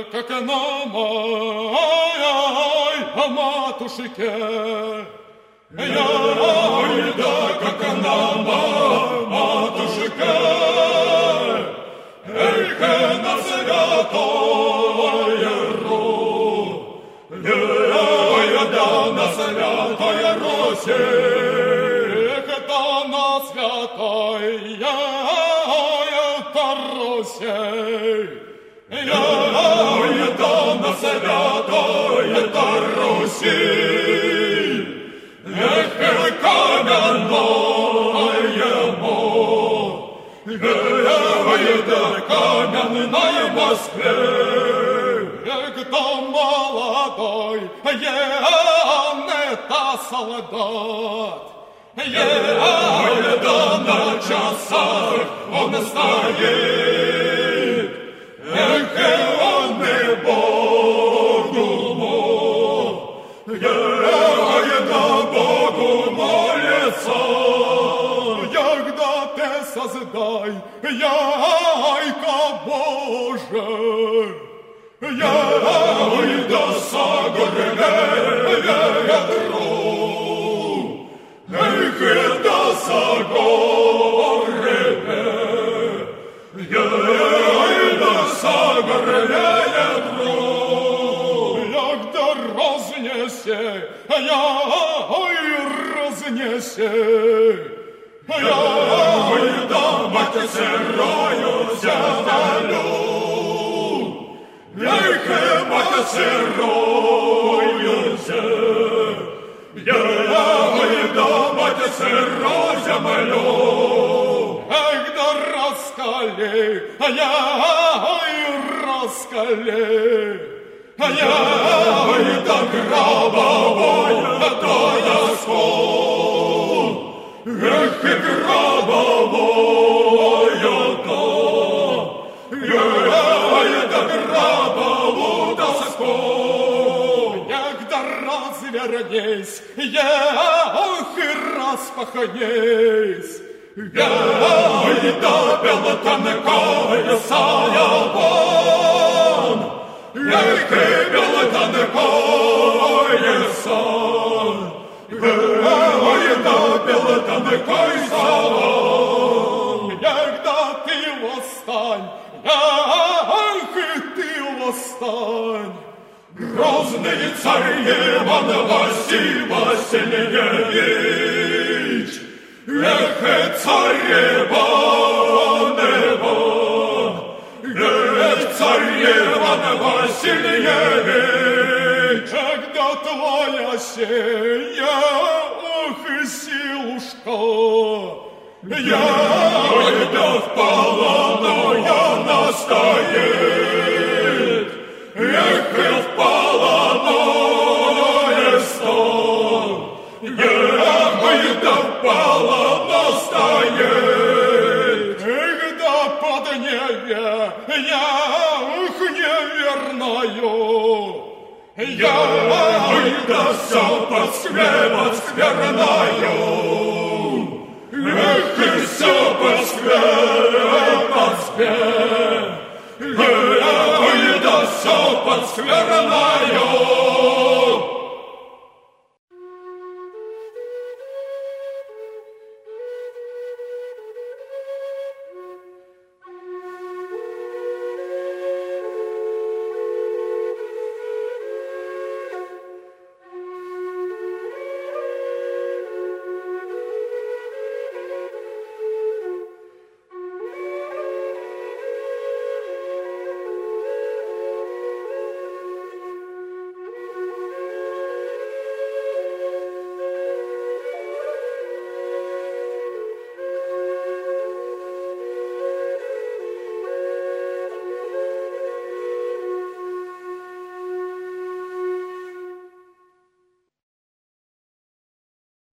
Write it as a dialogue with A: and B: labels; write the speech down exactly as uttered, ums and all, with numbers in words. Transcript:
A: как на моей матушке. Ай, да, как на матушке. Эх, на святое Русь, ай, да, на святое Руси, эх, да, на святое Руси. Я да на святое Руси, эх, каменное море, да каменной Москве, эх, да молодой Янета солдат, эх, да на часах он стоит. Эх, он и Богу молится, да Богу молится. Ягда ты создай, яйка Боже, яйда согревет рук, эх, да согревет, яйда согревет рук, ягда разнесе, яй разнесе. Ай, да, мать сырою землю, эх, мать сырою землю, ай, да, мать сырою землю, эх, да раскали, ай, раскали, ай, да гробовое доска. Эх, гробовое-то, эх, да гробовую доску. Эх, да развернись, эх, и распахнись. Эх, да белотонкая саябан, эх, и белотонкая сан. Ай, да, белотонкой салон, эх, да ты восстань, эх, и ты восстань. Грозный царь Иван Василий Васильевич, эх, царь Иван, Иван, эх, царь Иван Васильевич, эх, да твоя сея, ох, и силушка, я, да в полоную настоит, эх, и в полоную стал, эх, да в полону стоит, эх, да под небе, я, ох, неверною. Я, да все подсквебот сквернаю, эх, и все подсквебот сквер, эх, да все подсквернаю.